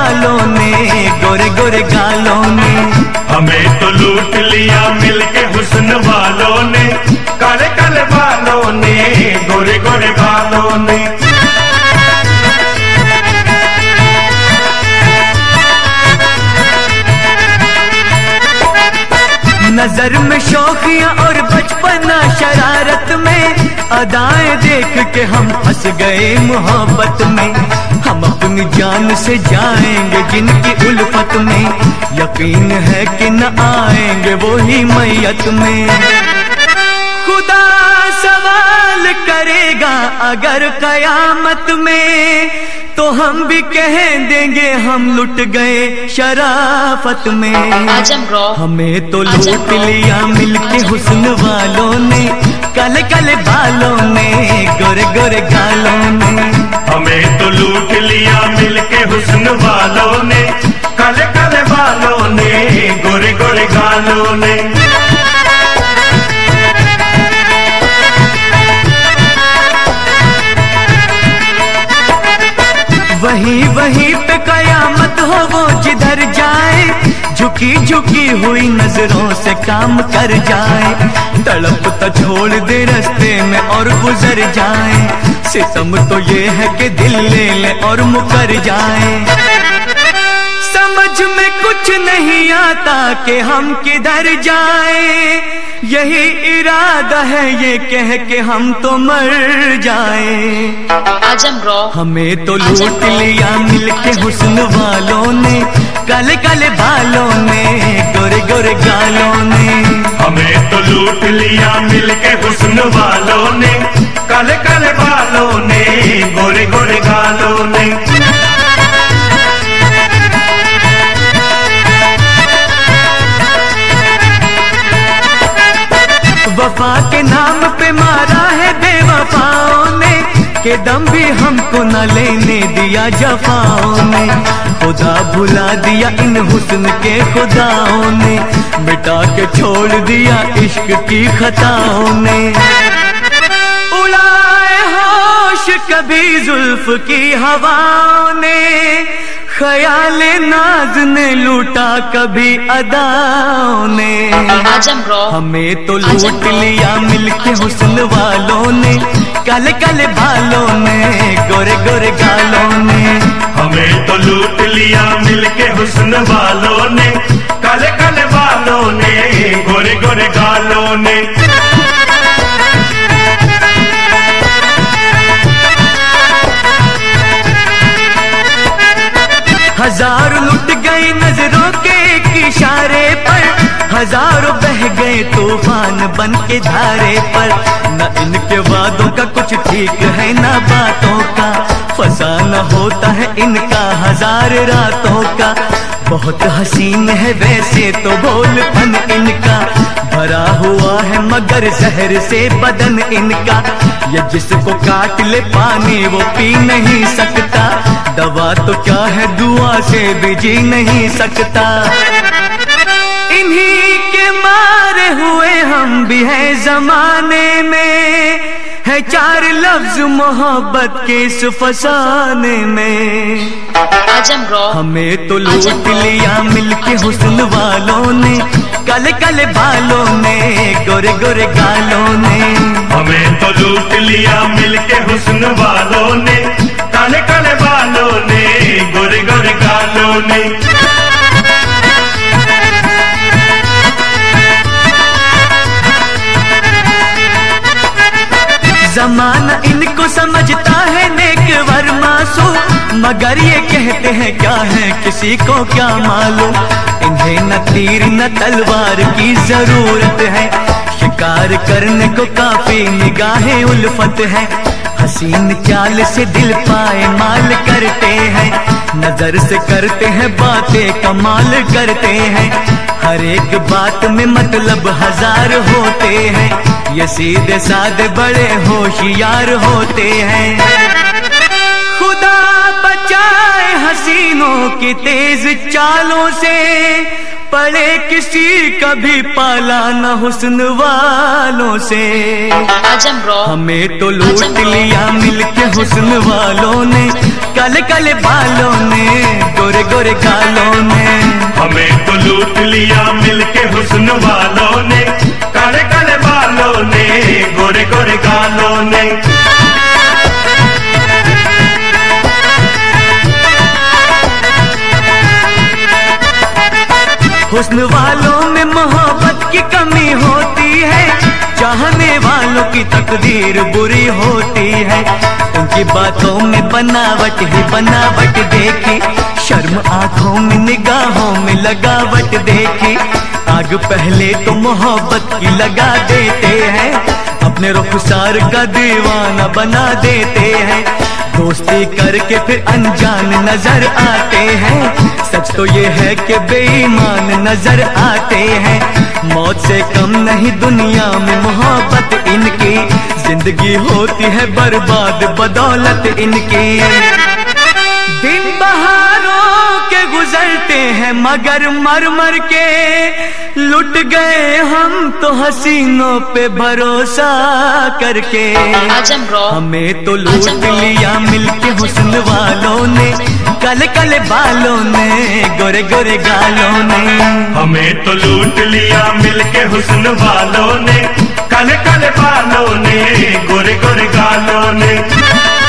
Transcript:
बालों ने, गोरे गोरे गालों ने। हमें तो लूट लिया मिलके हुस्न वालों ने, काले काले बालों ने, गोरे गोरे गालों ने। नजर में शौकियां और बचपना शरारत में, अदाएं देख के हम फंस गए मोहब्बत में। हम अपनी जान से जाएंगे जिनकी उल्फत में, यकीन है कि न आएंगे वो ही मैयत में। खुदा सवाल करेगा अगर कयामत में, तो हम भी कह देंगे हम लुट गए शराफत में। हमें तो लूट लिया मिलके हुस्न वालों ने, काले काले बालों ने, गोरे गोरे गालों ने। हमें तो लूट लिया मिलके हुस्न वालों ने, काले काले बालों ने, गोरे गोरे गालों ने। वहीं वहीं पे कयामत हो वो जिधर जाए, झुकी झुकी हुई नजरों से काम कर जाए। तड़पता छोड़ दे रास्ते में और गुजर जाए, सितम तो ये है कि दिल ले ले और मुकर जाए। समझ में कुछ नहीं आता कि हम किधर जाएं, यही इरादा है ये कह के हम तो मर जाएं। हमें तो लूट लिया मिलके हुस्न वालों ने, काले काले बालों ने, गोरे गोरे गालों ने। हमें तो लूट लिया मिलके हुस्न वालों ने, काले काले बालों ने, गोरे गोरे गालों ने। वफा के नाम पे मारा है बेवफाओं ने, के दम भी हमको न लेने दिया जफाओं ने। खुदा भुला दिया इन हुस्न के खुदाओं ने, मिटा के छोड़ दिया इश्क की खताओं ने। उड़ाए होश कभी जुल्फ की हवाओं ने, ख्याल नाज ने लूटा कभी अदाओं ने। हमें तो लूट लिया मिलके हुस्न वालों ने, काले काले बालों ने, गोरे गोरे गालों ने। हमें तो लूट लिया मिलके हुस्न वालों ने, काले काले बालों ने, गोरे गोरे गालों ने। हजार लुट गए नजरों के एक इशारे पर, हजारों बह गए तूफान बन के धारे पर। न इनके वादों का कुछ ठीक है न बातों का, फसाना होता है इनका हजार रातों का। बहुत हसीन है वैसे तो बोलपन इनका, भरा हुआ है मगर जहर से बदन इनका। ये जिसको काट ले पानी वो पी नहीं सकता, दवा तो क्या है दुआ से भी जी नहीं सकता। इन्हीं के मारे हुए हम भी हैं जमाने में, है चार लफ्ज मोहब्बत के इस फसाने में। हमें तो लूट लिया मिलके हुस्न वालों ने, काले काले बालों ने, गोरे गोरे गालों ने। हमें तो लूट लिया मिलके हुस्न वालों ने, काले काले बालों ने, गोरे गोरे गालों ने। जमाना इनको समझता है नेक वर मासूम, मगर ये कहते हैं क्या है किसी को क्या मालूम। इन्हें न तीर न तलवार की जरूरत है, शिकार करने को काफी निगाहें उल्फत है। हसीन चाल से दिल पाए माल करते हैं, नजर से करते हैं बातें कमाल करते हैं। हर एक बात में मतलब हजार होते हैं, ये सीधे साधे बड़े होशियार होते हैं। खुदा बचाए हसीनों की तेज चालों से, पड़े किसी कभी पाला न हुस्न वालों से। हमें तो लूट लिया मिलके हुस्न वालों ने, काले काले बालों ने, गोरे गोरे गोरे गालों ने। हमें तो लूट लिया मिलके हुस्न वालों ने, काले काले बालों ने, गोरे गोरे गालों ने। हुस्न वालों में मोहब्बत की कमी होती है, चाहने वालों की तकदीर बुरी होती है। उनकी बातों में बनावट ही बनावट देखी, शर्म आंखों में निगाहों में लगावट देखी। आग पहले तो मोहब्बत की लगा देते हैं, अपने रुखसार का दीवाना बना देते हैं। दोस्ती करके फिर अनजान नजर आते हैं, सच तो ये है कि बेईमान नजर आते हैं। मौत से कम नहीं दुनिया में मोहब्बत इनकी, जिंदगी होती है बर्बाद बदौलत इनकी। दिन बहारों के गुजरते हैं मगर मर मर के, लुट गए हम तो हसीनों पे भरोसा करके। हमें तो लूट लिया मिलके हुस्न वालों ने, काले काले बालों ने, गोरे गोरे गालों ने। हमें तो लूट लिया मिलके हुस्न वालों ने, काले काले बालों ने, गोरे गोरे गालों ने।